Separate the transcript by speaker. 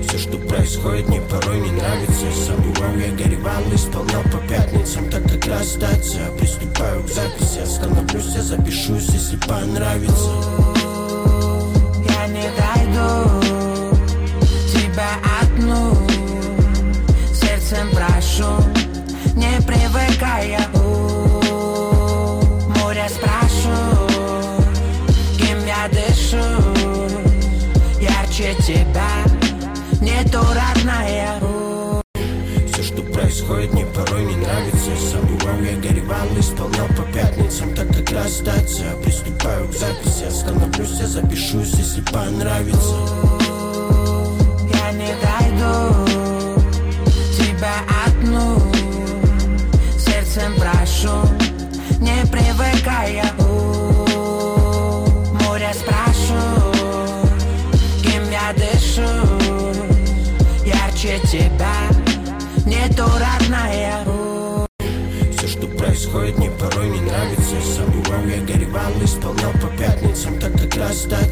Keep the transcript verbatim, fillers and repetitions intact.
Speaker 1: Все, что происходит, мне порой не нравится. Забывал, я горевал, исполнял по пятницам. Так как расстаться, приступаю к записи. Остановлюсь, я запишусь, если понравится.
Speaker 2: Я не дойду тебя одну, сердцем прошу, не привыкай я. Море спрашиваю, кем я дышу, ярче тебя, нету родная.
Speaker 1: Все, что происходит, мне порой не нравится. Забывал, я горевал, исполнял по пятницам. Так как расстаться, приступаю к записи. Остановлюсь, я запишусь, если понравится.
Speaker 2: Я не дойду тебя одну, сердцем прошу, не привыкай я. Море спрашиваю, кем я дышу, ярче тебя, нету родная.
Speaker 1: Все, что происходит, мне порой не нравится. Забывал, я горевал, исполнял по пятницам. Так как расстаться,